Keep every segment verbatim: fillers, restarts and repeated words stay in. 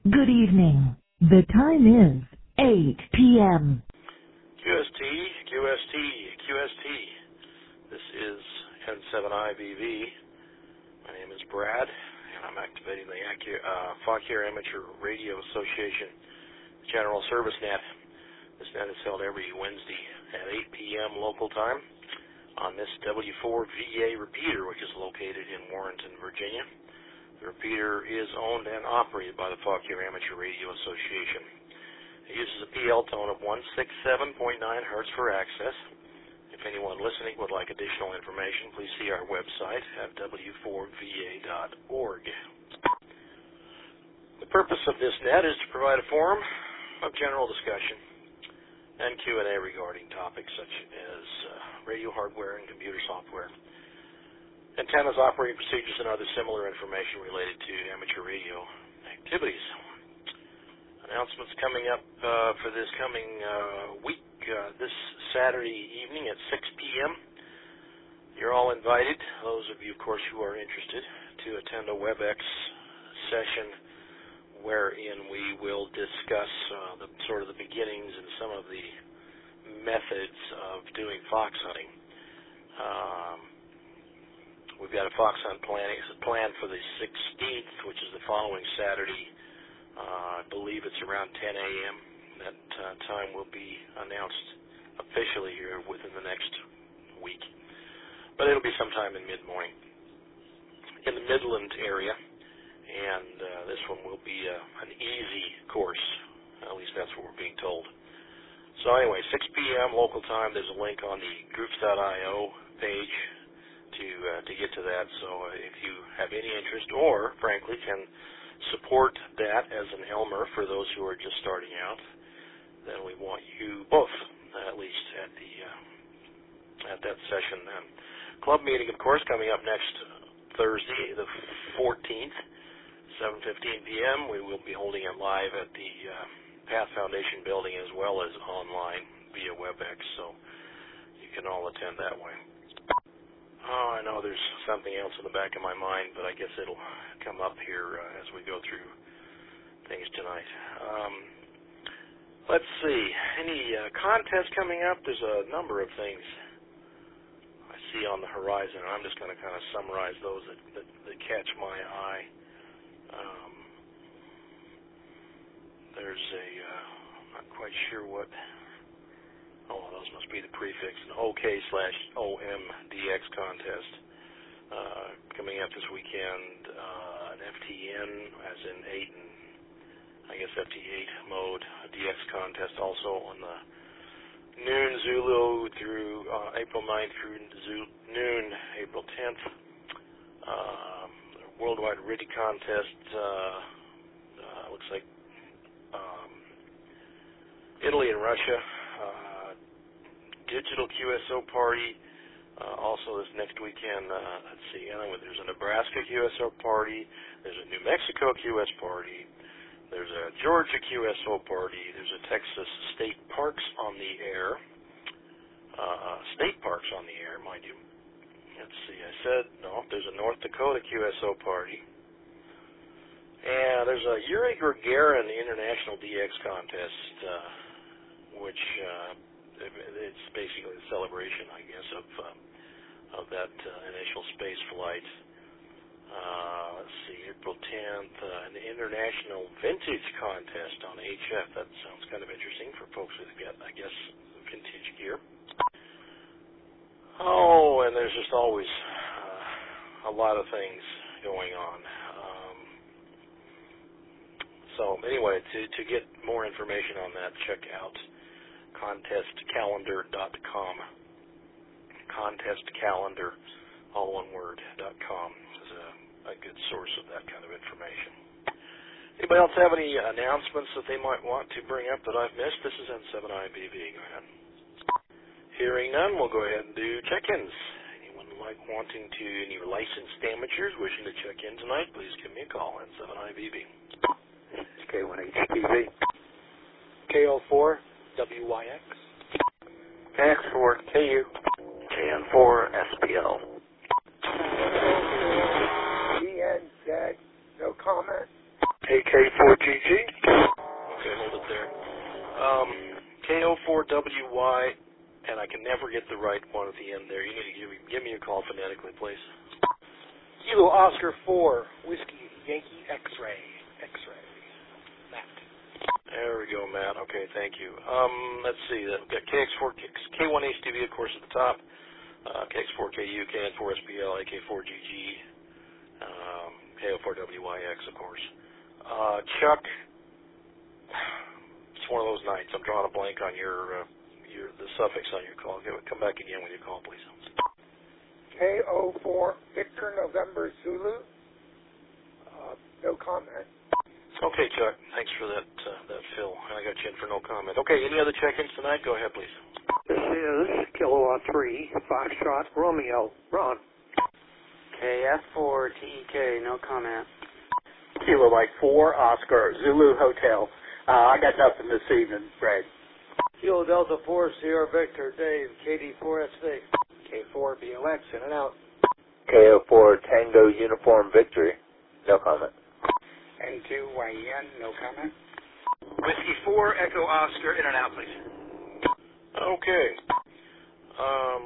Good evening. The time is eight p.m. Q S T, Q S T, Q S T. This is N seven I B V. My name is Brad, and I'm activating the uh, Fauquier Amateur Radio Association General Service Net. This net is held every Wednesday at eight p.m. local time on this W four V A repeater, which is located in Warrenton, Virginia. The repeater is owned and operated by the Fauquier Amateur Radio Association. It uses a P L tone of one sixty-seven point nine hertz for access. If anyone listening would like additional information, please see our website at w four v a dot org. The purpose of this net is to provide a forum of general discussion and Q and A regarding topics such as uh, radio hardware and computer software, antennas, operating procedures, and other similar information related to amateur radio activities. Announcements coming up uh, for this coming uh, week, uh, this Saturday evening at six p.m. You're all invited, those of you, of course, who are interested, to attend a WebEx session wherein we will discuss uh, the sort of the beginnings and some of the methods of doing fox hunting. Um, We've got a fox hunt planning planned for the sixteenth, which is the following Saturday. Uh, I believe it's around ten a.m. That uh, time will be announced officially here within the next week. But it'll be sometime in mid-morning in the Midland area. And uh, this one will be uh, an easy course. At least that's what we're being told. So anyway, six p.m. local time. There's a link on the groups dot i o page to uh, to get to that. So uh, if you have any interest or, frankly, can support that as an Elmer for those who are just starting out, then we want you both, uh, at least at the uh, at that session then. Club meeting, of course, coming up next Thursday, the fourteenth, seven fifteen p.m. We will be holding it live at the uh, Path Foundation building as well as online via WebEx, so you can all attend that way. Oh, I know there's something else in the back of my mind, but I guess it'll come up here uh, as we go through things tonight. Um, let's see. Any uh, contests coming up? There's a number of things I see on the horizon, and I'm just going to kind of summarize those that, that, that catch my eye. Um, there's a, uh, I'm not quite sure what... Oh, those must be the prefix, an OK slash O M D X contest uh, coming up this weekend, uh, an F T N, as in eight, and I guess F T eight mode, a D X contest also on the noon Zulu through uh, April ninth through Zulu, noon April tenth. Uh, worldwide R I D I contest, uh, uh, looks like um, Italy and Russia. Uh, Digital Q S O party, uh, also this next weekend, uh, let's see, there's a Nebraska Q S O party, there's a New Mexico Q S party, there's a Georgia Q S O party, there's a Texas State Parks on the air, uh, State Parks on the air, mind you. Let's see, I said, no, there's a North Dakota Q S O party, and there's a Yuri Gagarin International D X contest, uh, which... Uh, It's basically a celebration, I guess, of uh, of that uh, initial space flight. Uh, let's see, April tenth, uh, an international vintage contest on H F. That sounds kind of interesting for folks who get, I guess, vintage gear. Oh, and there's just always uh, a lot of things going on. Um, so anyway, to to get more information on that, check out contest calendar dot com. Contest calendar, all one word, dot com is a, a good source of that kind of information. Anybody else have any announcements that they might want to bring up that I've missed? This is N seven I B V. Go ahead. Hearing none, we'll go ahead and do check-ins. Anyone like wanting to, any licensed amateurs wishing to check in tonight, please give me a call, N seven I B V. It's K one H P V. K O four W Y X. K X four K U. K N four S P L. E N Z, no comment. A K four G G. the right one at the end there. You need to give me, give me your call phonetically, please. Kilo Oscar four, Whiskey Yankee X-Ray. X-Ray. Matt. There we go, Matt. Okay, thank you. Um, let's see. We've got K X four, K one H T V, of course, at the top. Uh, K X four K U, K N four S P L, A K four G G, um, K O four W Y X, of course. Uh, Chuck, it's one of those nights. I'm drawing a blank on your, uh, your the suffix on your call. Come back again with your call, please. K O four Victor November Zulu. Uh, no comment. Okay, Chuck. Thanks for that uh, that fill. I got you in for no comment. Okay, any other check-ins tonight? Go ahead, please. This is Kilowatt three, Foxtrot Romeo. Ron. K F four T E K, no comment. Kilo Mike four, Oscar, Zulu Hotel. Uh, I got nothing this evening, Greg. Kilo Delta four, Sierra Victor, Dave, K D four S V. K four B O X, in and out. K O four Tango Uniform Victory, no comment. N two Y E N, no comment. Whiskey four, Echo Oscar, in and out, please. Okay. Um,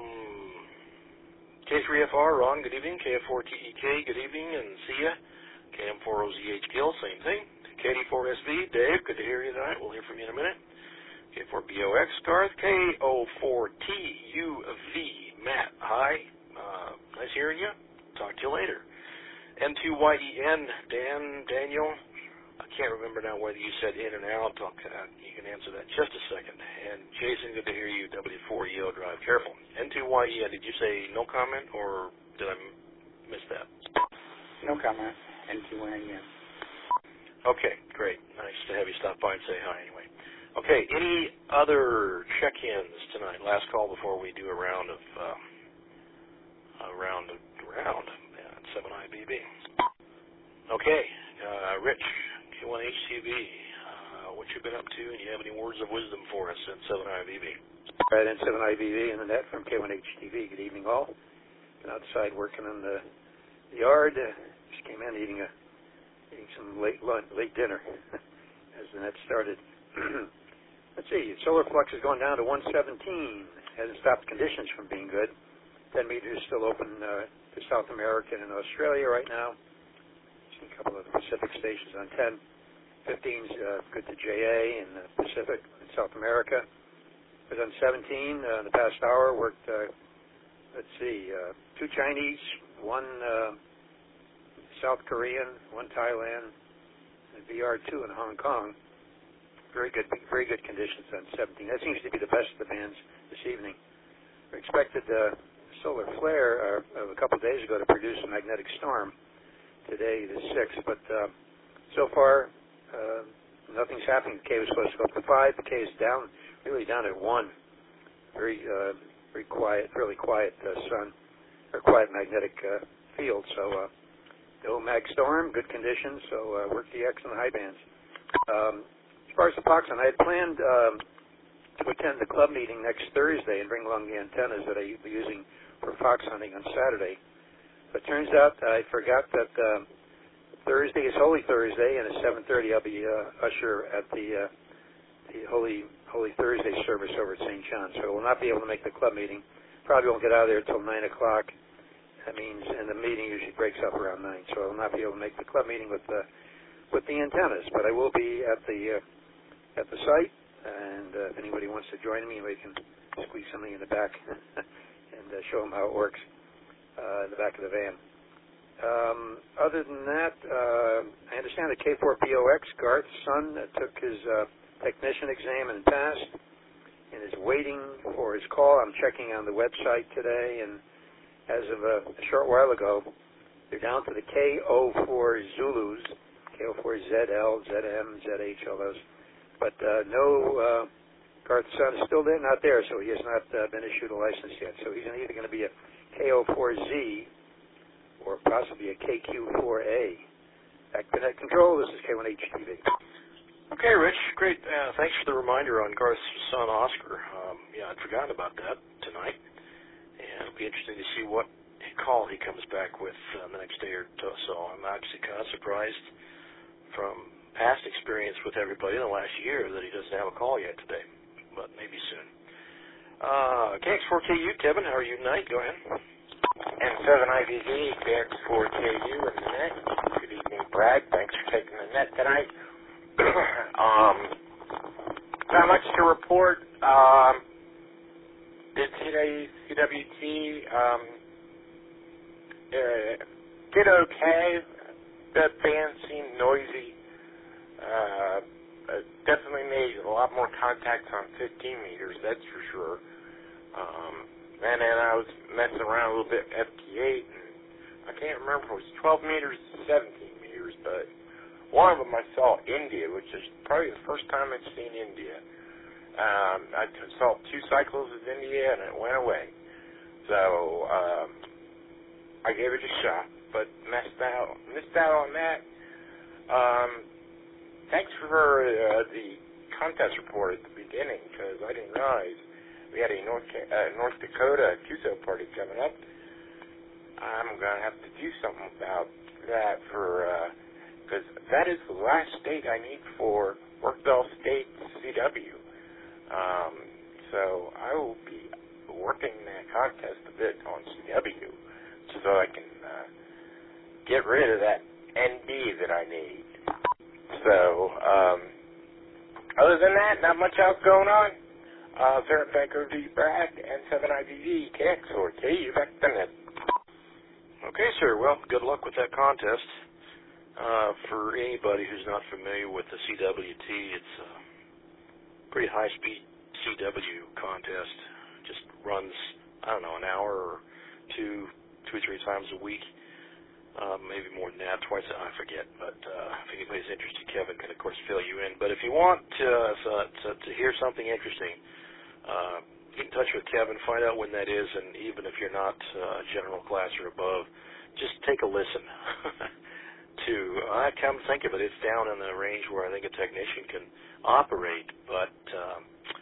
K three F R, Ron, good evening. K F four T E K, good evening, and see ya. K M four O Z H Gill, same thing. K D four S V, Dave, good to hear you tonight. We'll hear from you in a minute. K four B O X, Garth. K O four T U V, Matt, hi. Uh, nice hearing you. Talk to you later. N two Y E N, Dan, Daniel. I can't remember now whether you said in and out. I'll, uh, you can answer that in just a second. And Jason, good to hear you. W four E O Drive. Careful. N two Y E N, did you say no comment, or did I m- miss that? No comment. N two Y E N. Okay, great. Nice to have you stop by and say hi anyway. Okay, any other check-ins tonight? Last call before we do a round of, uh, a round of, round at seven I B B. Okay, uh, Rich, K one H T V, uh, what you been up to, and you have any words of wisdom for us at seven I B B? Right, in seven I B B and the net from K one H T V. Good evening, all. Been outside working in the yard. Uh, just came in eating a eating some late lunch, late dinner as the net started. Let's see, solar flux is going down to one seventeen. Hasn't stopped conditions from being good. ten meters still open uh, to South America and Australia right now. Seen a couple of the Pacific stations on ten. fifteen's uh, good to J A in the Pacific and South America. Was on seventeen uh, in the past hour. Worked, uh, let's see, uh, two Chinese, one uh, South Korean, one Thailand, and V R two in Hong Kong. Very good, very good conditions on seventeen. That seems to be the best of the bands this evening. We expected uh, solar flare uh, a couple of days ago to produce a magnetic storm today, the sixth, but uh, so far uh, nothing's happening. The K was supposed to go up to five. The K is down, really down at one. Very, uh, very quiet, really quiet uh, sun, or quiet magnetic uh, field. So uh, no mag storm, good conditions. So uh, work the X and the high bands. Um, as far as the Foxon, I had planned um, to attend the club meeting next Thursday and bring along the antennas that I will be using for fox hunting on Saturday. But it turns out I forgot that um, Thursday is Holy Thursday, and at seven thirty I'll be uh, usher at the, uh, the Holy Holy Thursday service over at Saint John. So I will not be able to make the club meeting. Probably won't get out of there until nine o'clock. That means, and the meeting usually breaks up around nine, so I will not be able to make the club meeting with the with the antennas. But I will be at the uh, at the site, and uh, if anybody wants to join me, we can squeeze something in the back and uh, show them how it works uh, in the back of the van. Um, other than that, uh, I understand that K four P O X, Garth's son, uh, took his uh, technician exam and passed, and is waiting for his call. I'm checking on the website today, and as of a, a short while ago, they're down to the K O four Zulus, K O four Z L, Z M, Z H, all those. But uh, no, uh, Garth's son is still there, not there, so he has not uh, been issued a license yet. So he's either going to be a K O four Z or possibly a K Q four A. At Connect Control, this is K one H T V. Okay, Rich, great. Uh, thanks for the reminder on Garth's son, Oscar. Um, yeah, I'd forgotten about that tonight. And it'll be interesting to see what call he comes back with uh, the next day or so. I'm actually kind of surprised from past experience with everybody in the last year that he doesn't have a call yet today, but maybe soon. Uh, K X four K U, Kevin, how are you tonight? Go ahead. N seven I V V, K X four K U in the net. Good evening, Brad. Thanks for taking the net tonight. um, not much to report. Um, did today's C W T um, uh, did okay. The band seemed noisy. Uh, uh, definitely made a lot more contacts on fifteen meters, that's for sure. Um, and then I was messing around a little bit F T eight, and I can't remember if it was twelve meters or seventeen meters, but one of them I saw India, which is probably the first time I've seen India. Um, I t- saw two cycles of India, and it went away. So um, I gave it a shot, but missed out, missed out on that. Um, thanks for uh, the contest report at the beginning, because I didn't realize we had a North uh, North Dakota Q S O party coming up. I'm going to have to do something about that for, because uh, that is the last state I need for Workbell State C W. Um, so I will be working that contest a bit on C W so I can uh, get rid of that N B that I need. So, um, other than that, not much else going on. Uh, Sarah back over to you, Brad, N seven I V V, K X or K U, back to net. Okay, sir. Well, good luck with that contest. Uh, for anybody who's not familiar with the C W T, it's a pretty high-speed C W contest. Just runs, I don't know, an hour or two, two or three times a week. Uh, maybe more than that, twice, I forget. But uh, if anybody's interested, Kevin can, of course, fill you in. But if you want uh, so, to, to hear something interesting, uh, get in touch with Kevin, find out when that is, and even if you're not uh, general class or above, just take a listen to, I come to think of it, it's down in the range where I think a technician can operate, but um,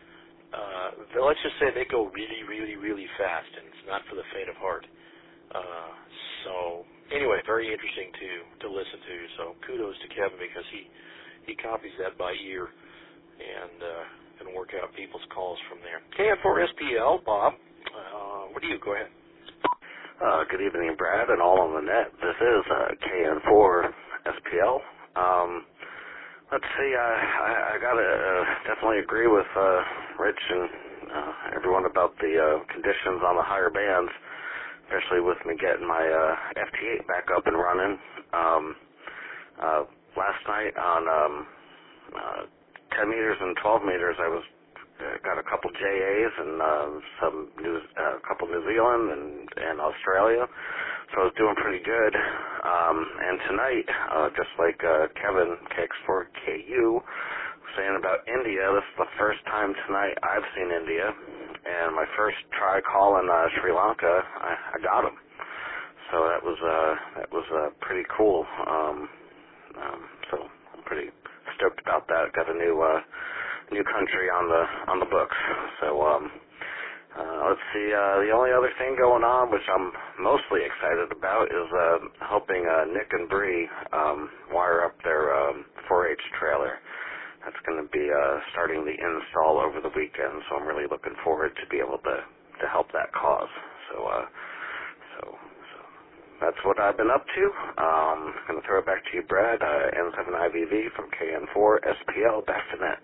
uh, let's just say they go really, really, really fast, and it's not for the faint of heart. Uh, so anyway, very interesting to, to listen to. So kudos to Kevin because he, he copies that by ear and uh, can work out people's calls from there. K N four S P L, Bob, uh, what do you? Go ahead. Uh, good evening, Brad, and all on the net. This is uh, K N four S P L. Um, let's see, I, I, I got to uh, definitely agree with uh, Rich and uh, everyone about the uh, conditions on the higher bands, especially with me getting my uh, F T eight back up and running. Um, uh, last night on um, uh, ten meters and twelve meters, I was uh, got a couple J As and uh, some New, uh, a couple New Zealand and, and Australia, so I was doing pretty good. Um, and tonight, uh, just like uh, Kevin, K X four K U, saying about India, this is the first time tonight I've seen India. And my first try calling uh, Sri Lanka, I, I got him. So that was uh, that was uh, pretty cool. Um, um, so I'm pretty stoked about that. Got a new uh, new country on the on the books. So um, uh, let's see. Uh, the only other thing going on, which I'm mostly excited about, is uh, helping uh, Nick and Bree um, wire up their um, four H trailer. That's going to be uh, starting the install over the weekend, so I'm really looking forward to be able to, to help that cause. So, uh, so, so that's what I've been up to. Um, I'm going to throw it back to you, Brad. Uh, N seven I V V from K N four S P L. Back to net.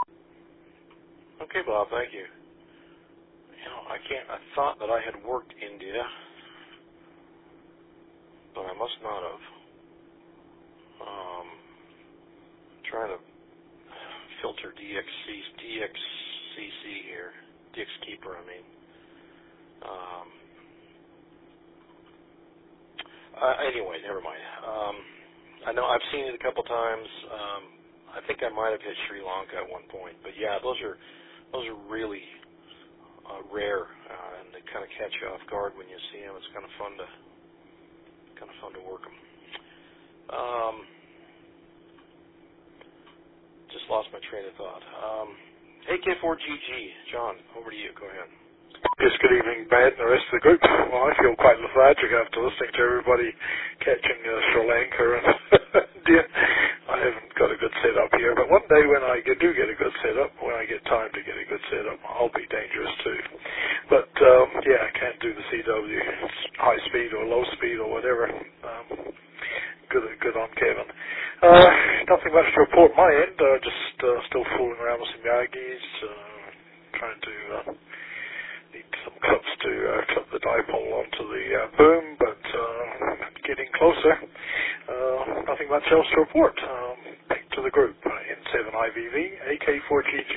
Okay, Bob. Thank you. You know, I can't. I thought that I had worked India, but I must not have. Um, trying to filter D X C, D X C C here, D X Keeper, I mean. Um, uh, anyway, never mind. Um, I know I've seen it a couple times. Um, I think I might have hit Sri Lanka at one point, but yeah, those are those are really uh, rare, uh, and they kind of catch you off guard when you see them. It's kind of fun to kind of fun to work them. Um, Just lost my train of thought. Um, hey, K four G G, John, over to you. Go ahead. Yes, good evening, Brad, and the rest of the group. Well, I feel quite lethargic after listening to everybody catching uh, Sri Lanka and India. I haven't got a good setup here, but one day when I get, do get a good setup, when I get time to get a good setup, I'll be dangerous too. dead on, Kevin. Uh, nothing much to report my end. Uh, just uh, still fooling around with some Yagis, uh, trying to uh, need some clips to uh, clip the dipole onto the uh, boom, but uh, getting closer. Uh, nothing much else to report. Um, back to the group, uh, N seven I V V, A K four G G.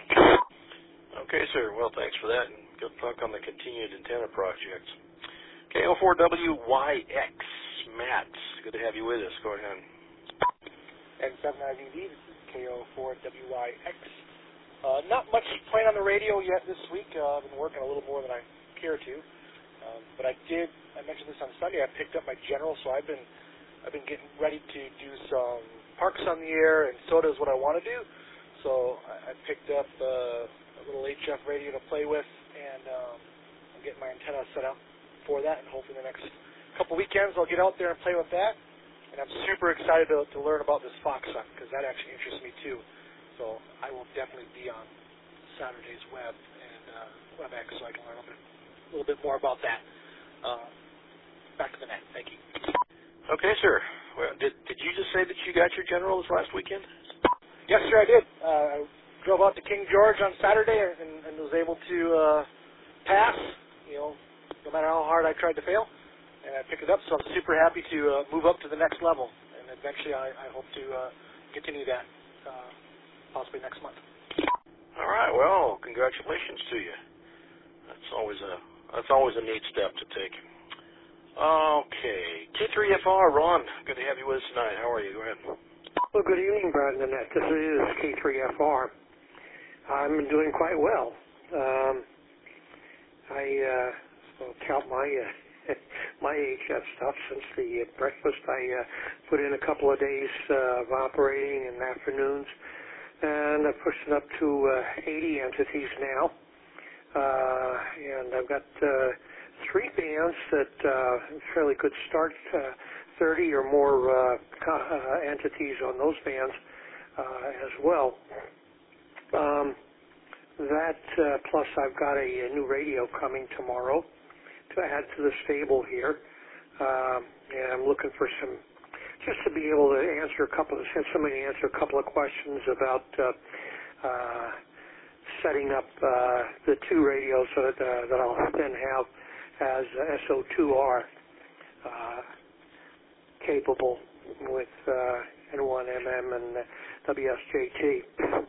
Okay, sir. Well, thanks for that, and good luck on the continued antenna projects. K O four W Y X, Matt, good to have you with us. Go ahead. N seven I V V, this is K O four W Y X. Uh, not much playing on the radio yet this week. Uh, I've been working a little more than I care to. Um, but I did, I mentioned this on Sunday, I picked up my General, so I've been I've been getting ready to do some parks on the air, and so does what I want to do. So I, I picked up uh, a little H F radio to play with, and um, I'm getting my antenna set up for that, and hopefully the next couple weekends I'll get out there and play with that. And I'm super excited to, to learn about this fox hunt, because that actually interests me too. So I will definitely be on Saturday's web and uh, WebEx so I can learn a, bit, a little bit more about that. Uh, back to the net. Thank you. Okay, sir. Well, did did you just say that you got your General this last weekend? Yes, sir, I did. Uh, I drove out to King George on Saturday and, and was able to uh, pass, you know, no matter how hard I tried to fail, and I picked it up, so I'm super happy to uh, move up to the next level, and eventually I, I hope to uh, continue that uh, possibly next month. All right, well, congratulations to you. That's always a that's always a neat step to take. Okay, K three F R, Ron, good to have you with us tonight. How are you? Go ahead. Well, good evening, Brad and Annette. This is K three F R. I'm doing quite well. Um, I uh, will count my uh, my H F stuff since the uh, breakfast. I uh, put in a couple of days uh, of operating in afternoons, and I pushed it up to uh, eighty entities now. Uh, and I've got uh, three bands that uh, fairly good start. Uh, thirty or more uh, uh, entities on those bands uh, as well. Um, that uh, plus I've got a, a new radio coming tomorrow to add to the stable here, um, and I'm looking for some, just to be able to answer a couple of, have somebody answer a couple of questions about uh, uh, setting up uh, the two radios that, uh, that I'll then have as S O two R uh, capable with uh, N one M M and W S J T.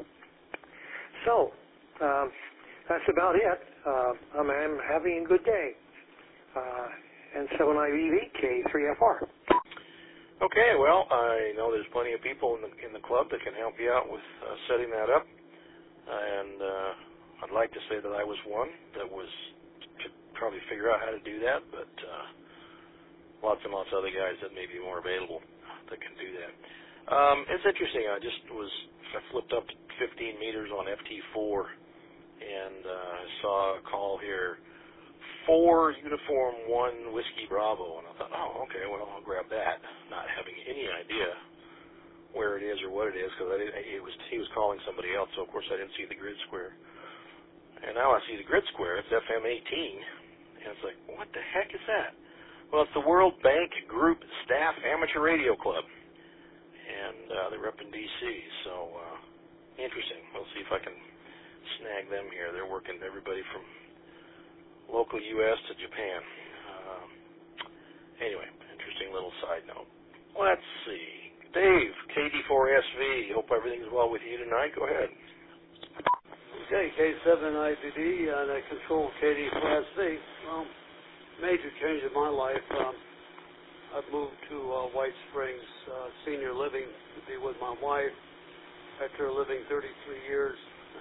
So, um, that's about it. Uh, I'm, I'm having a good day. Uh, N seven I V V, K three F R. Okay, well, I know there's plenty of people in the in the club that can help you out with uh, setting that up, and uh, I'd like to say that I was one that was could probably figure out how to do that, but uh, lots and lots of other guys that may be more available that can do that. Um, it's interesting. I just was I flipped up to fifteen meters on F T four, and uh, I saw a call here. Four Uniform One Whiskey Bravo, and I thought, oh, okay, well, I'll grab that, not having any idea where it is or what it is, because I didn't, it was he was calling somebody else, so of course I didn't see the grid square. And now I see the grid square. It's F M eighteen, and it's like, what the heck is that? Well, it's the World Bank Group Staff Amateur Radio Club, and uh, they're up in D C. So uh, interesting. We'll see if I can snag them here. They're working everybody from local U S to Japan. Um, anyway, interesting little side note. Let's see. Dave, K D four S V. Hope everything's well with you tonight. Go ahead. Okay, K seven I V D, and I control K D four S V. Well, major change in my life. Um, I've moved to uh, White Springs uh, Senior Living to be with my wife after living thirty-three years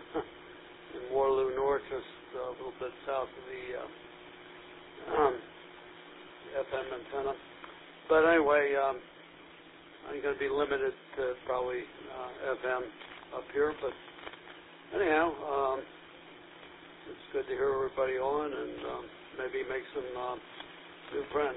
in Waterloo North, just a little bit south of the uh, um, F M antenna. But anyway, um, I'm going to be limited to probably uh, F M up here. But anyhow, um, it's good to hear everybody on and um, maybe make some uh, new friends.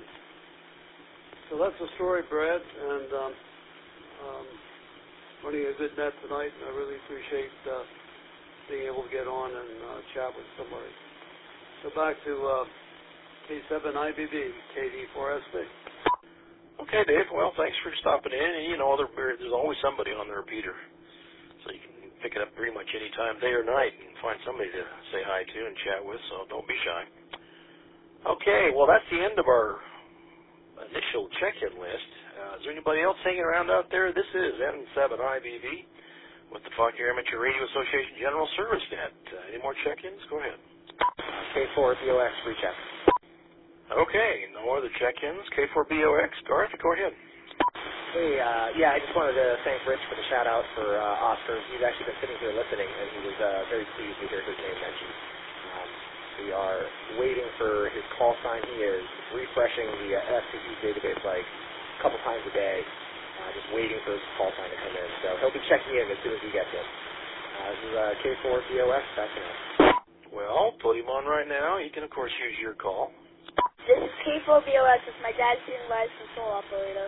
So that's the story, Brad, and um, um, running a good net tonight, and I really appreciate uh, being able to get on and uh, chat with somebody. So back to uh, K seven I B B, K D four S V. Okay, Dave. Well, thanks for stopping in. And, you know, there, there's always somebody on the repeater, so you can pick it up pretty much any time, day or night, and find somebody to say hi to and chat with, so don't be shy. Okay, well, that's the end of our initial check-in list. Uh, is there anybody else hanging around out there? This is N seven I B V with the Fauquier Amateur Radio Association General Service Net. Uh, any more check-ins? Go ahead. K four B O X, reach out. Okay, no other check-ins. K four B O X, Garth, go ahead. Hey, uh, yeah, I just wanted to thank Rich for the shout-out for uh, Oscar. He's actually been sitting here listening, and he was uh, very pleased to hear his name mentioned. Um, we are waiting for his call sign. He is refreshing the uh, S C E database like a couple times a day, uh, just waiting for his call sign to come in. So he'll be checking in as soon as he gets it. Uh, this is uh, K four B O X, back to him. Well, put him on right now. You can, of course, use your call. This is K four B O X with my dad's supervised control operator.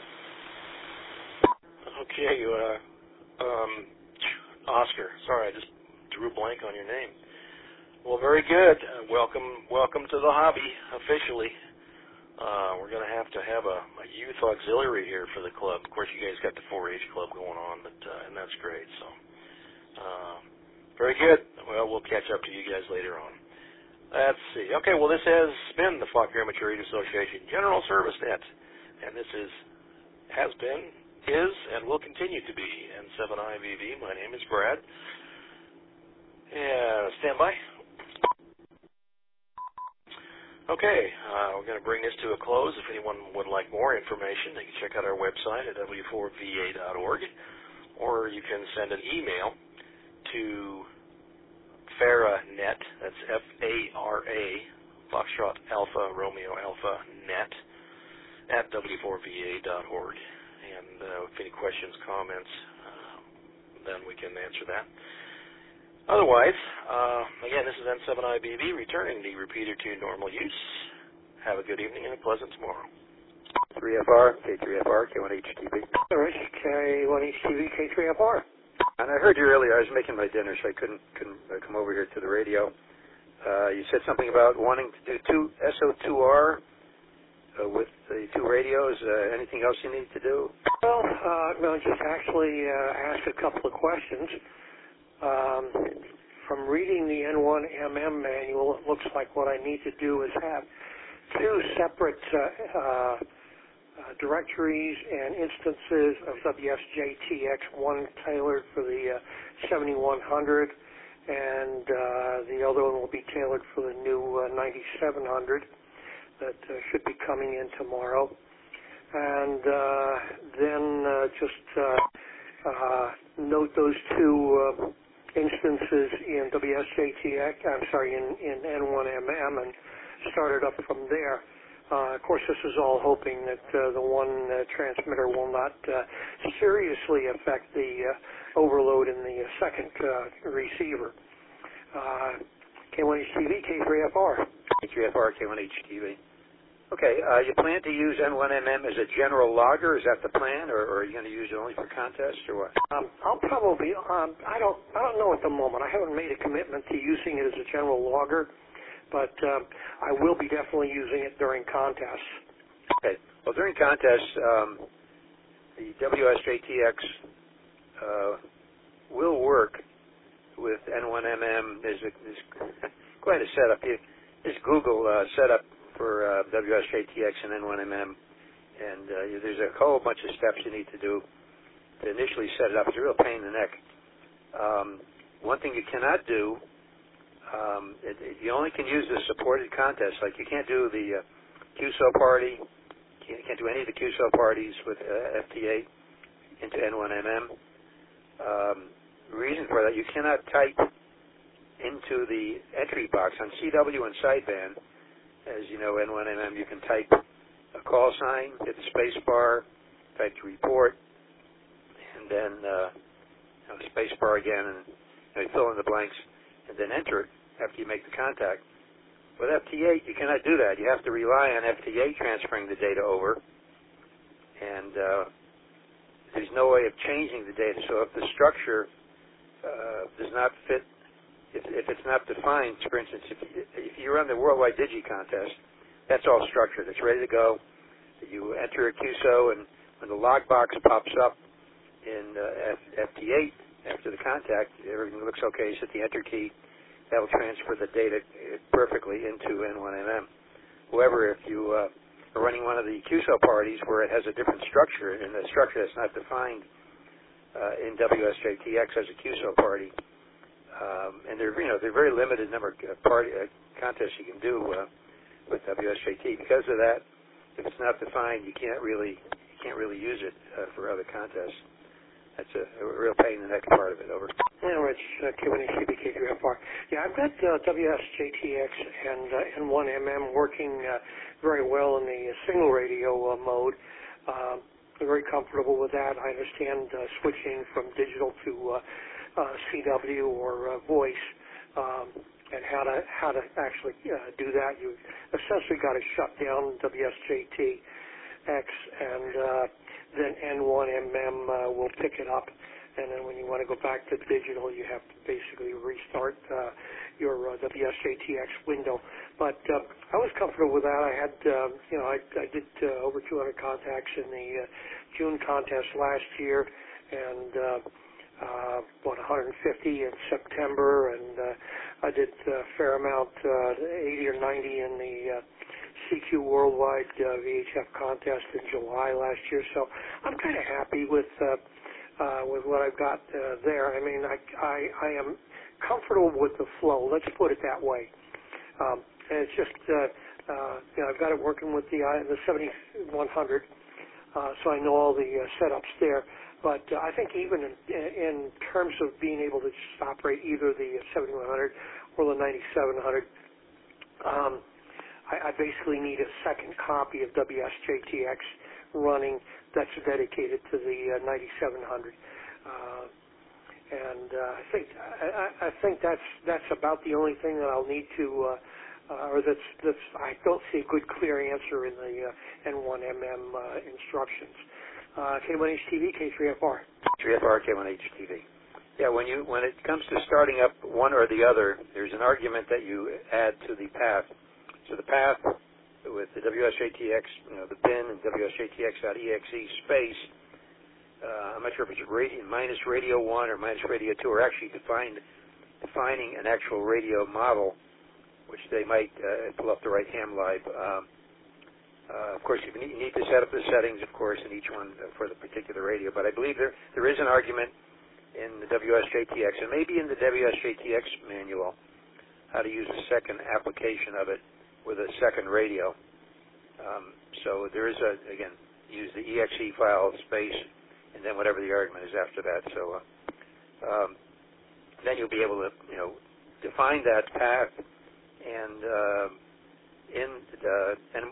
Okay, uh, um, Oscar. Sorry, I just drew a blank on your name. Well, very good. Uh, welcome, welcome to the hobby officially. Uh, we're going to have to have a, a youth auxiliary here for the club. Of course, you guys got the four H club going on, but uh, and that's great. So, uh, very good. Well, we'll catch up to you guys later on. Let's see. Okay, well, this has been the Fauquier Amateur Radio Association General Service Net, and this is has been, is, and will continue to be N seven I B V. My name is Brad. Yeah, stand by. Okay, uh, we're going to bring this to a close. If anyone would like more information, they can check out our website at W four V A dot org, or you can send an email to FARANet, that's F A R A, Foxtrot Alpha, Romeo Alpha, net, at W four V A dot org. And uh, if any questions, comments, uh, then we can answer that. Otherwise, uh, again, this is N seven I B V, returning the repeater to normal use. Have a good evening and a pleasant tomorrow. three F R, K three F R, K one H T V. K one H T V, K three F R. And I heard you earlier. I was making my dinner, so I couldn't couldn't uh, come over here to the radio. Uh, you said something about wanting to do two S O two R uh, with the two radios. Uh, anything else you need to do? Well, uh, no, just actually uh, ask a couple of questions. Um, from reading the N one M M manual, it looks like what I need to do is have two separate uh, uh, Uh, directories and instances of W S J T X, one tailored for the uh, seventy-one hundred, and uh, the other one will be tailored for the new uh, ninety-seven hundred that uh, should be coming in tomorrow. And uh, then uh, just uh, uh, note those two uh, instances in W S J T X, I'm sorry, in, in N one M M, and start it up from there. Uh, of course, this is all hoping that uh, the one uh, transmitter will not uh, seriously affect the uh, overload in the uh, second uh, receiver. Uh, K one H T V, K three F R. K three F R, K one H T V. Okay, uh, you plan to use N one M M as a general logger? Is that the plan, or, or are you going to use it only for contests, or what? Um, I'll probably, um, I don't I don't know at the moment. I haven't made a commitment to using it as a general logger. But um, I will be definitely using it during contests. Okay. Well, during contests, um, the W S J T X uh, will work with N one M M. There's, a, there's quite a setup. You just Google uh, setup for uh, W S J T X and N one M M, and uh, there's a whole bunch of steps you need to do to initially set it up. It's a real pain in the neck. Um, one thing you cannot do, Um, it, it, you only can use the supported contests. Like you can't do the uh, Q S O party, you can't do any of the Q S O parties with uh, F T A into N one M M. Um, reason for that, you cannot type into the entry box on C W and sideband. As you know, N one M M, you can type a call sign, hit the space bar, type the report, and then uh, you know, space bar again, and you know, fill in the blanks, and then enter it after you make the contact. With F T eight, you cannot do that. You have to rely on F T eight transferring the data over, and uh, there's no way of changing the data. So if the structure uh, does not fit, if, if it's not defined, for instance, if, if you run the Worldwide Digi contest, that's all structured. It's ready to go. You enter a Q S O, and when the log box pops up in uh, F T eight after the contact, everything looks okay. You hit the enter key. That will transfer the data perfectly into N one M M. However, if you uh, are running one of the Q S O parties where it has a different structure, and a structure that's not defined uh, in W S J T X as a Q S O party, um, and there, you know, there are very limited number of party uh, contests you can do uh, with W S J T. Because of that, if it's not defined, you can't really you can't really use it uh, for other contests. That's a, a real pain in the neck part of it. Over. Yeah, Rich, uh, K one H T B K three F R. Yeah, I've got uh, W S J T X and uh, N one M M working uh, very well in the single radio uh, mode. Uh, I'm very comfortable with that. I understand uh, switching from digital to uh, uh, C W or uh, voice, um, and how to how to actually uh, do that. You essentially got to shut down W S J T X and uh, then N one M M uh, will pick it up, and then when you want to go back to digital, you have to basically restart uh, your uh, W S J T X window. But uh, I was comfortable with that. I had, uh, you know, I, I did uh, over two hundred contacts in the uh, June contest last year, and uh, uh, about one hundred fifty in September, and uh, I did a fair amount, uh, eighty or ninety in the uh, C Q Worldwide uh, V H F contest in July last year, so I'm kind of happy with uh, uh, with what I've got uh, there. I mean, I, I I am comfortable with the flow. Let's put it that way. Um, and it's just uh, uh, you know, I've got it working with the uh, the seventy-one hundred, uh, so I know all the uh, setups there. But uh, I think even in, in terms of being able to just operate either the seventy-one hundred or the ninety-seven hundred. Um, I, I basically need a second copy of W S J T X running that's dedicated to the uh, ninety-seven hundred, uh, and uh, I think I, I think that's that's about the only thing that I'll need to, uh, uh, or that's that's I don't see a good clear answer in the uh, N one M M uh, instructions. Uh, K one H T V, K three F R. three F R, K one H T V. Yeah, when you when it comes to starting up one or the other, there's an argument that you add to the path. So the path with the W S J T X, you know, the bin and W S J T X dot E X E space, uh, I'm not sure if it's radio, minus radio one or minus radio two, are actually defined, defining an actual radio model, which they might uh, pull up the right ham lib. Um, uh, of course, you need, you need to set up the settings, of course, in each one for the particular radio. But I believe there there is an argument in the W S J T X and maybe in the W S J T X manual how to use a second application of it with a second radio. Um, so there is a, again, use the E X E file space and then whatever the argument is after that. So uh, um, then you'll be able to, you know, define that path and uh, in uh,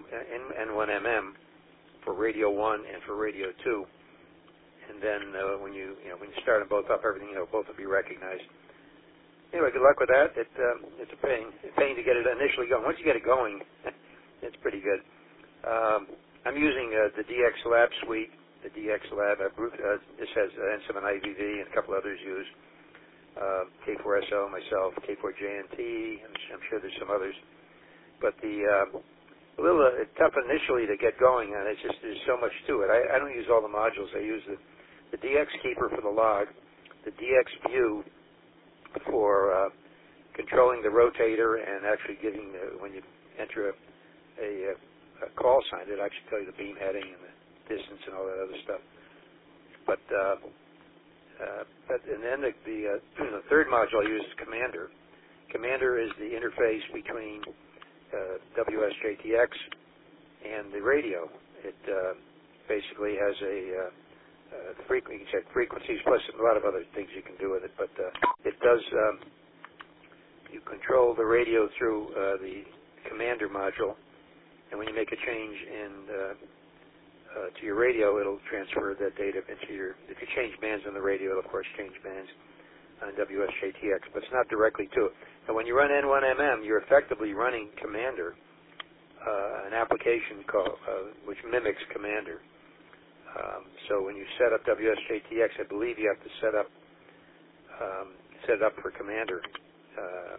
N one M M for radio one and for radio two. And then uh, when you, you know, when you start them both up, everything, you know, both will be recognized. Anyway, good luck with that. It, um, it's a pain, a pain to get it initially going. Once you get it going, it's pretty good. Um, I'm using uh, the D X Lab suite, the D X Lab. Uh, uh, this has uh, N seven I V V and a couple others use. Uh, K four S O, myself, K four J N T. I'm, I'm sure there's some others. But the uh, a little uh, tough initially to get going, and it's just there's so much to it. I, I don't use all the modules. I use the, the D X Keeper for the log, the D X View for uh, controlling the rotator and actually giving, uh, when you enter a, a, a call sign, it actually tell you the beam heading and the distance and all that other stuff. But, uh, uh, but and then the, the, uh, the third module I use is Commander. Commander is the interface between uh, W S J T X and the radio. It uh, basically has a uh, Uh, the frequency, you can check frequencies, plus a lot of other things you can do with it. But uh, it does, um, you control the radio through uh, the commander module, and when you make a change in uh, uh, to your radio, it'll transfer that data into your, if you change bands on the radio, it'll of course change bands on W S J T X, but it's not directly to it. And when you run N one M M, you're effectively running Commander, uh, an application called, uh, which mimics Commander. Um, so when you set up W S J T X, I believe you have to set up um, set it up for Commander, uh,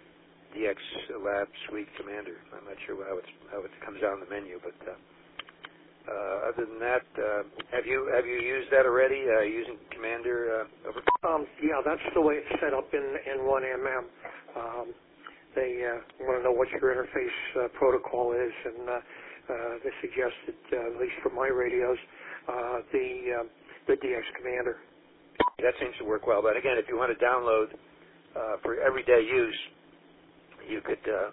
D X Lab Suite Commander. I'm not sure how, it's, how it comes out in the menu, but uh, Uh, other than that, uh, have you have you used that already? Uh, using Commander? Uh, over? Um, yeah, that's the way it's set up in N one M M. Um, they uh, want to know what your interface uh, protocol is, and uh, uh, they suggested, uh, at least for my radios, uh, the uh, the D X Commander. That seems to work well. But again, if you want to download uh, for everyday use, you could. Uh,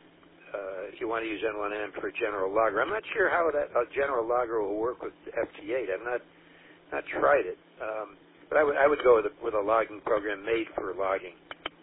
Uh, if you want to use N one M for general logger. I'm not sure how that a general logger will work with F T eight. I've not not tried it, um, but I would I would go with a, with a logging program made for logging.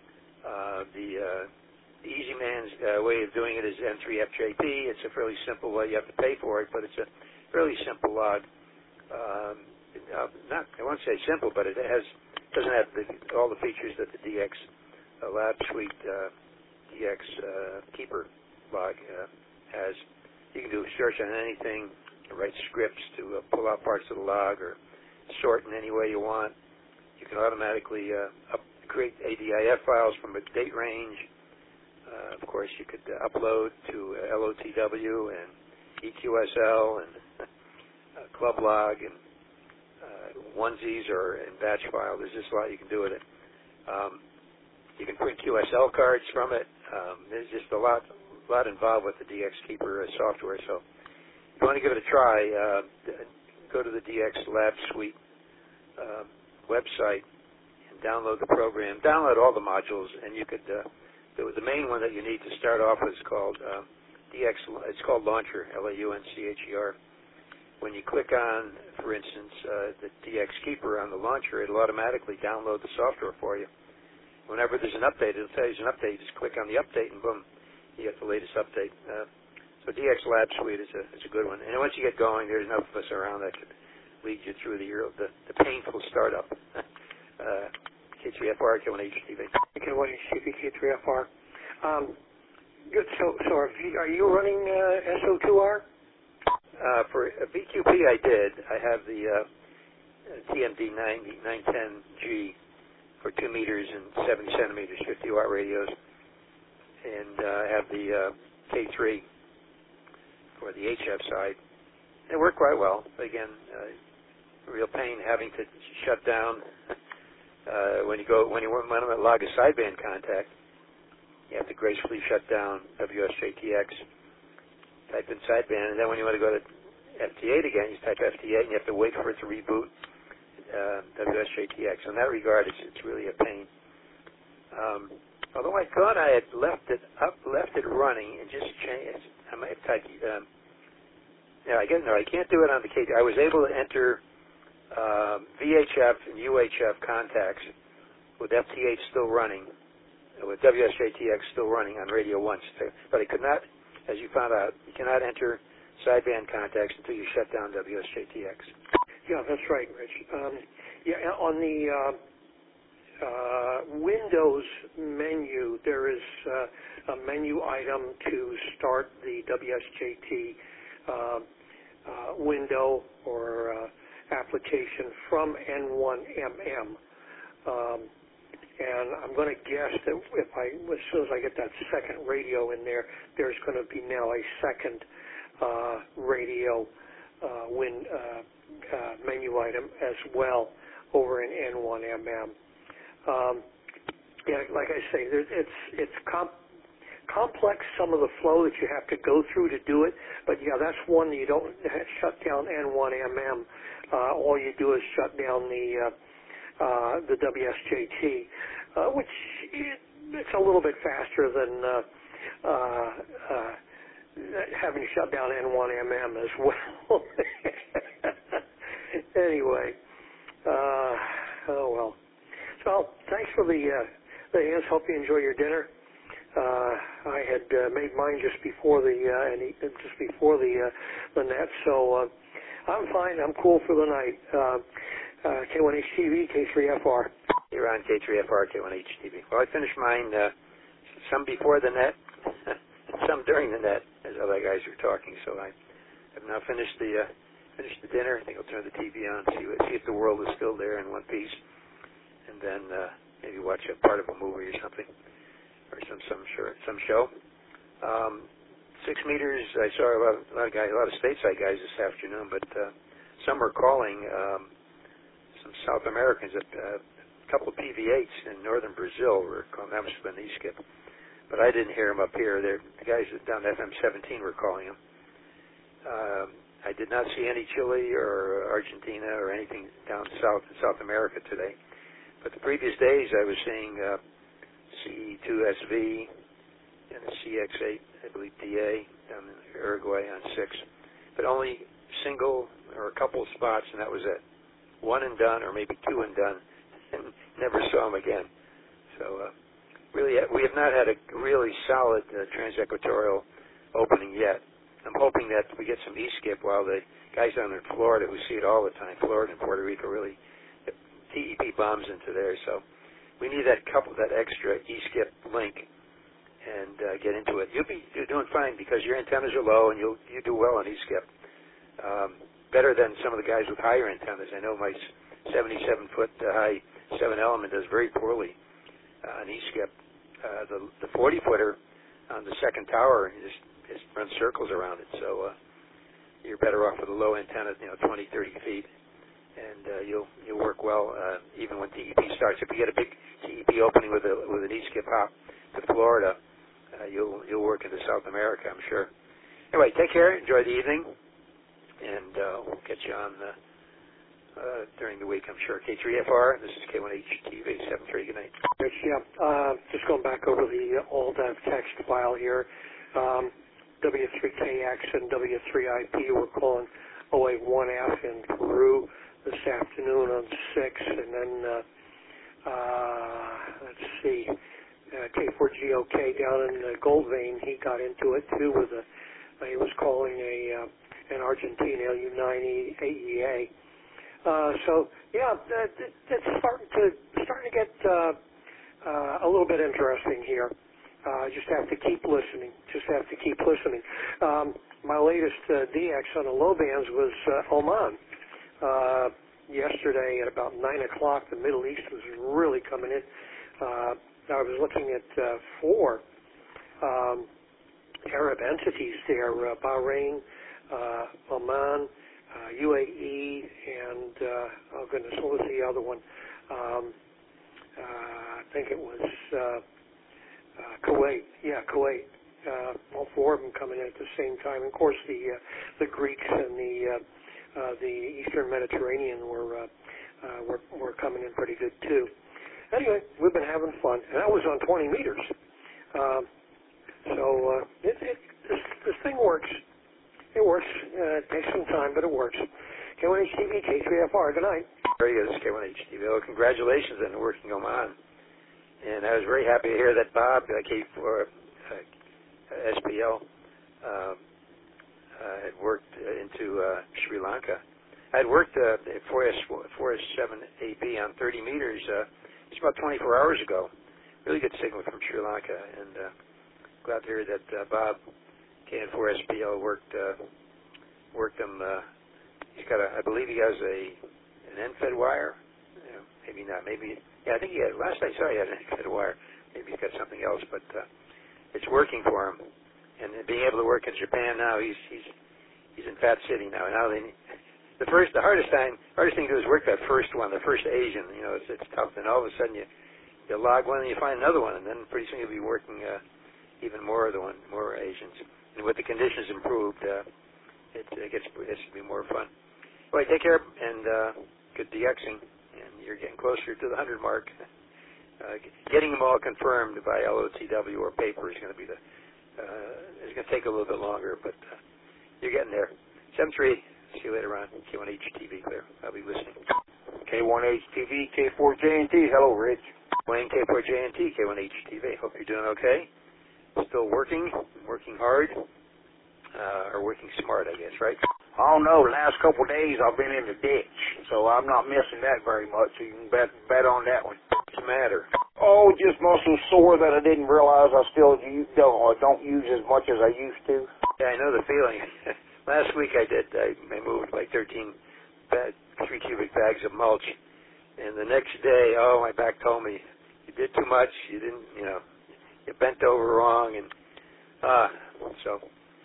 Uh, the, uh, the Easy Man's uh, way of doing it is N three F J P. It's a fairly simple way. You have to pay for it, but it's a fairly simple log. Um, uh, not I won't say simple, but it has doesn't have the, all the features that the D X uh, Lab Suite uh, D X uh, Keeper log uh, has. You can do a search on anything, write scripts to uh, pull out parts of the log or sort in any way you want. You can automatically uh, up, create A D I F files from a date range. Uh, of course, you could uh, upload to uh, L O T W and E Q S L and uh, club log and uh, onesies or in batch file. There's just a lot you can do with it. Um, you can print Q S L cards from it. Um, there's just a lot. A lot involved with the D X Keeper uh, software, so if you want to give it a try, uh, go to the D X Lab Suite uh, website and download the program. Download all the modules, and you could. Uh, the, the main one that you need to start off with is called uh, D X. It's called Launcher, L A U N C H E R. When you click on, for instance, uh, the D X Keeper on the launcher, it'll automatically download the software for you. Whenever there's an update, it'll tell you there's an update. You just click on the update, and boom. You get the latest update. Uh, so D X Lab Suite is a is a good one. And once you get going, there's enough of us around that could lead you through the the, the painful startup. uh, K three F R, K one H T V. K one H T V, K three F R. Um, good. So, so are you, are you running uh, S O two R? Uh, for V Q P, I did. I have the uh, T M D nine ten G for two meters and seventy centimeters, fifty watt radios. And uh, have the uh, K three for the H F side. It worked quite well. But again, uh, real pain having to shut down uh, when you go when you want to log a sideband contact. You have to gracefully shut down W S J T X, type in sideband, and then when you want to go to F T eight again, you type F T eight, and you have to wait for it to reboot uh, W S J T X. In that regard, it's, it's really a pain. Um, Although I thought I had left it up, left it running, and just changed. I might have typed. Um, yeah, I guess no, I can't do it on the K. I was able to enter uh, V H F and U H F contacts with F T eight still running, with W S J T X still running on radio once. But I could not, as you found out, you cannot enter sideband contacts until you shut down W S J T X. Yeah, that's right, Rich. Um, yeah, on the. Uh Uh, Windows menu, there is uh, a menu item to start the W S J T uh, uh, window or uh, application from N one M M. Um, and I'm going to guess that if I, as soon as I get that second radio in there, there's going to be now a second uh, radio uh, win, uh, uh, menu item as well over in N one M M. Um, yeah, like I say, there's, it's it's comp- complex, some of the flow that you have to go through to do it, but yeah, that's one that you don't shut down N one M M. Uh, all you do is shut down the uh, uh, the W S J T, uh, which it, it's a little bit faster than uh, uh, uh, having to shut down N one M M as well. Anyway, uh, oh well. So, thanks for the uh, the hands. Hope you enjoy your dinner. Uh, I had uh, made mine just before the uh, and just before the uh, the net, so uh, I'm fine. I'm cool for the night. Uh, uh, K one H T V, K three F R. You're on K three F R, K one H T V. Well, I finished mine uh, some before the net, and some during the net, as other guys were talking. So I have now finished the uh, finished the dinner. I think I'll turn the T V on, see see if the world is still there in one piece. And then uh, maybe watch a part of a movie or something, or some some show. Some show. Um, six meters. I saw a lot of, a lot of guys, a lot of stateside guys this afternoon, but uh, some were calling. Um, some South Americans, a, a couple of P V eights in northern Brazil were calling. That must have been the E-skip, but I didn't hear them up here. They're, the guys down at F M seventeen were calling them. Um, I did not see any Chile or Argentina or anything down south in South America today. But the previous days I was seeing uh, C E two S V and the C X eight, I believe D A, down in Uruguay on six. But only single or a couple of spots, and that was it. One and done, or maybe two and done, and never saw them again. So uh, really, we have not had a really solid uh, trans-equatorial opening yet. I'm hoping that we get some E-skip while the guys down in Florida who see it all the time, Florida and Puerto Rico, really T E P bombs into there. So we need that couple, that extra E-skip link, and uh, get into it. You'll be you're doing fine because your antennas are low and you'll you do well on E-skip. Um, better than some of the guys with higher antennas. I know my seventy-seven foot uh, high seven element does very poorly uh, on E-skip. Uh, the the forty footer on the second tower just just run circles around it, so uh, you're better off with a low antenna, you know, twenty, thirty feet, and uh, you'll you'll work well uh, even when T E P starts. If you get a big T E P opening with a with an E-skip hop to Florida, uh, you'll you'll work into South America, I'm sure. Anyway, take care, enjoy the evening, and uh, we'll get you on uh, uh, during the week, I'm sure. K three F R, this is K one H T V seven three. Good night. Rich, yeah, uh, just going back over the old uh, text file here. Um, W three K X and W three I P were calling O A one F in Peru this afternoon on six, and then uh, uh, let's see, uh, K four G O K down in uh, Gold Vein, he got into it too with a, uh, he was calling a uh, an Argentine L U nine A E A. Uh, so yeah, that, that, that's starting to starting to get uh, uh, a little bit interesting here. Uh, just have to keep listening. Just have to keep listening. Um, my latest uh, D X on the low bands was uh, Oman. Uh, yesterday at about nine o'clock, the Middle East was really coming in. Uh, I was looking at uh, four um, Arab entities there, uh, Bahrain, uh, Oman, uh, U A E, and, uh, oh goodness, what was the other one? Um, uh, I think it was... Uh, Uh, Kuwait, yeah, Kuwait. Uh, all four of them coming in at the same time. And of course, the uh, the Greeks and the uh, uh, the Eastern Mediterranean were, uh, uh, were were coming in pretty good too. Anyway, we've been having fun, and that was on twenty meters. Um, so uh, it, it this, this thing works. It works. Uh, it takes some time, but it works. K one H T V, K three F R. Good night. Very good. This is K one H T V. Well, congratulations on working Oman. And I was very happy to hear that Bob, uh, K four uh, S P L, um, uh, had worked uh, into uh, Sri Lanka. I had worked uh, at four S seven A B on thirty meters uh, just about twenty-four hours ago. Really good signal from Sri Lanka, and uh, glad to hear that uh, Bob, K N four S P L, worked uh, worked them. Uh, he's got a, I believe he has a an N F E D wire. Yeah, maybe not. Maybe. Yeah, I think he had, last I saw he had an N F E D wire. Maybe he's got something else, but uh, it's working for him. And being able to work in Japan now, he's he's he's in Fat City now. Now they, the first, the hardest time, hardest thing to do is work that first one, the first Asian. You know, it's it's tough. And all of a sudden you you log one and you find another one, and then pretty soon you'll be working uh, even more of the one, more Asians. And with the conditions improved, uh, it, it gets it should be more fun. Well, take care and uh, good DXing. And you're getting closer to the one hundred mark. Uh, getting them all confirmed by L O T W or paper is going to be the, uh, it's going to take a little bit longer, but uh, you're getting there. seven three, see you later on. K one H T V, clear. I'll be listening. K one H T V, K four J N T, hello, Rich. Wayne, K four J N T, K one H T V. Hope you're doing okay. Still working, working hard, uh, or working smart, I guess, right? Oh, no, last couple of days I've been in the ditch, so I'm not missing that very much, so you can bet, bet on that one. What's the matter? Oh, just muscle sore that I didn't realize I still use, don't, uh, don't use as much as I used to. Yeah, I know the feeling. Last week I did, I, I moved like thirteen bag, three cubic bags of mulch, and the next day, oh, my back told me, you did too much, you didn't, you know, you bent over wrong, and, uh, so,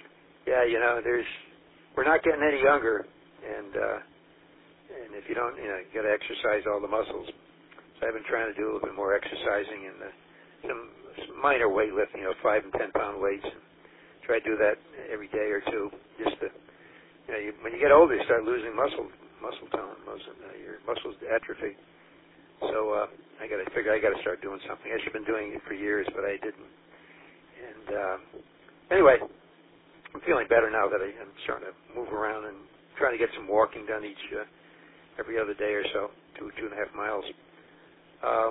yeah, you know, there's we're not getting any younger, and uh, and if you don't, you know, you got to exercise all the muscles. So I've been trying to do a little bit more exercising and uh, some, some minor weightlifting, you know, five and ten pound weights. And try to do that every day or two, just to, you know, you, when you get older, you start losing muscle muscle tone, muscle, uh, your muscles atrophy. So uh, I got to figure I got to start doing something. I've been doing it for years, but I didn't. And uh, anyway, I'm feeling better now that I, I'm starting to move around and trying to get some walking done each uh, every other day or so, two two and a half miles. Um,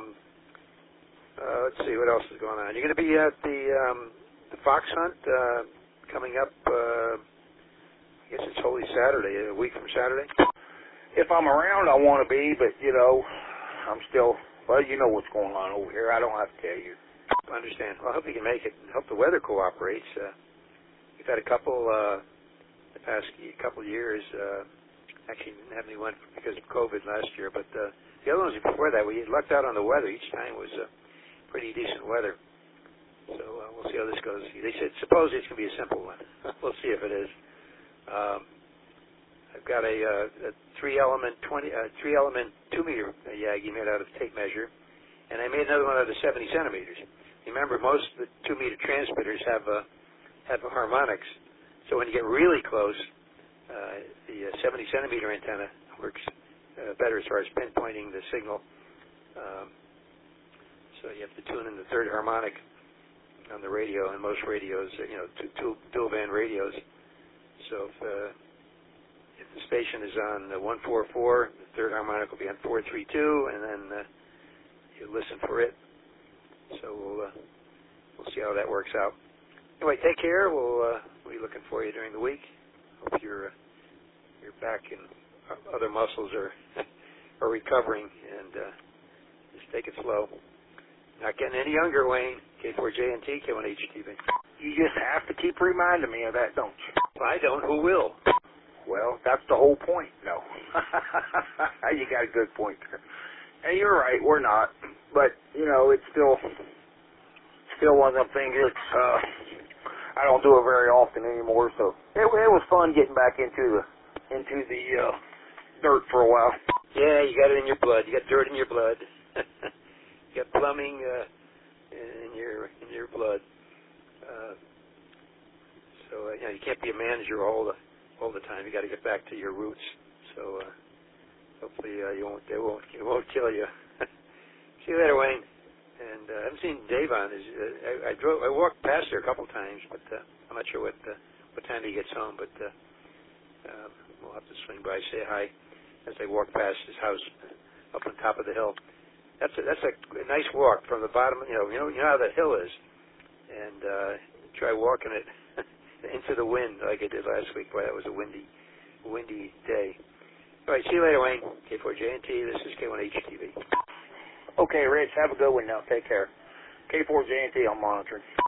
uh, let's see what else is going on. You're going to be at the um, the fox hunt uh, coming up. Uh, I guess it's Holy Saturday, a week from Saturday. If I'm around, I want to be, but you know, I'm still. Well, you know what's going on over here. I don't have to tell you. I understand. Well, I hope you can make it. I hope the weather cooperates. Uh, we've had a couple uh, the past couple of years. Uh, actually, didn't have any one because of COVID last year, but uh, the other ones before that, we lucked out on the weather. Each time was uh, pretty decent weather. So uh, we'll see how this goes. They said supposedly it's going to be a simple one. We'll see if it is. Um, I've got a, uh, a three-element, twenty, uh, three-element two-meter Yagi made out of tape measure, and I made another one out of seventy centimeters. Remember, most of the two-meter transmitters have uh, have harmonics, so when you get really close, uh, the uh, seventy centimeter antenna works uh, better as far as pinpointing the signal. Um, so you have to tune in the third harmonic on the radio, and most radios, you know, two, two dual band radios. So if, uh, if the station is on uh, one four four, the third harmonic will be on four three two, and then uh, you listen for it. So we'll uh, we'll see how that works out. Anyway, take care. We'll uh, we'll be looking for you during the week. Hope your uh, your back and other muscles are are recovering, and uh, just take it slow. Not getting any younger, Wayne. K four J N T, K one H T V. You just have to keep reminding me of that, don't you? I don't. Who will? Well, that's the whole point. No. You got a good point there. And you're right, we're not. But, you know, it's still still one of them things that's, uh, I don't do it very often anymore, so it, it was fun getting back into the, into the uh, dirt for a while. Yeah, you got it in your blood. You got dirt in your blood. You got plumbing uh, in your in your blood. Uh, so, uh, you know, you can't be a manager all the all the time. You got to get back to your roots. So, uh, hopefully, uh, you won't they won't it won't kill you. See you later, Wayne. And uh, I haven't seen Dave on. Is, uh, I, I drove, I walked past there a couple times, but uh, I'm not sure what uh, what time he gets home. But uh, uh, we'll have to swing by, say hi as I walk past his house up on top of the hill. That's a, that's a nice walk from the bottom. You know, you know, you know how the hill is, and uh, try walking it into the wind like I did last week. Boy, that was a windy, windy day. All right, see you later, Wayne. K four J N T. This is K one H T V. Okay, Rich, have a good one now. Take care. K four J N T, I'm monitoring.